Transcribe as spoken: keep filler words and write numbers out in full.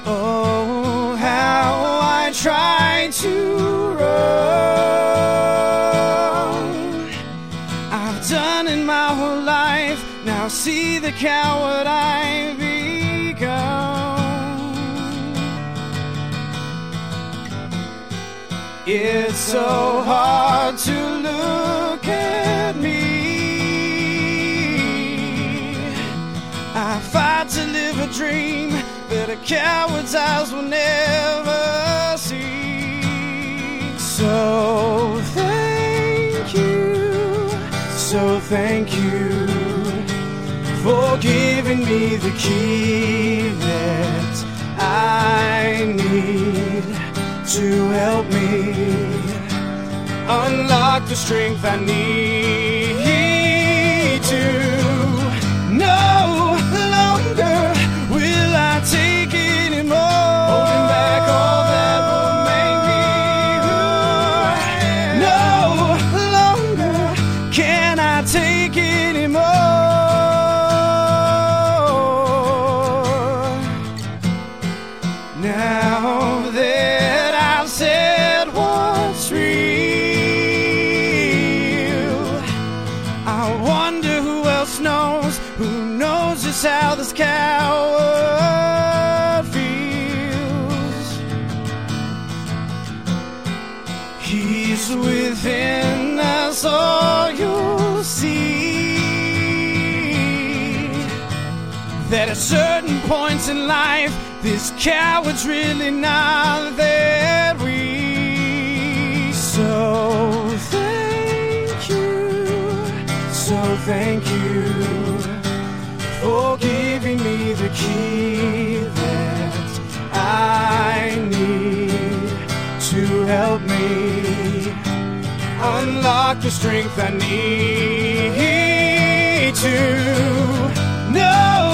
Oh, how I tried to run. I've done it my whole life. Now see the coward I've become. It's so hard to look at me. I fight to live a dream that a coward's eyes will never see. So thank you, so thank you for giving me the key that I need to help me unlock the strength I need to. No longer will I take any more, holding back all that will make me who I am. No longer can I take any more. Now that I've said what's real, I wonder who else knows, who knows just how this coward feels. He's within us all, you'll see that at certain points in life this coward's really not that weak. So thank you, so thank you for giving me the key that I need to help me unlock the strength I need to know.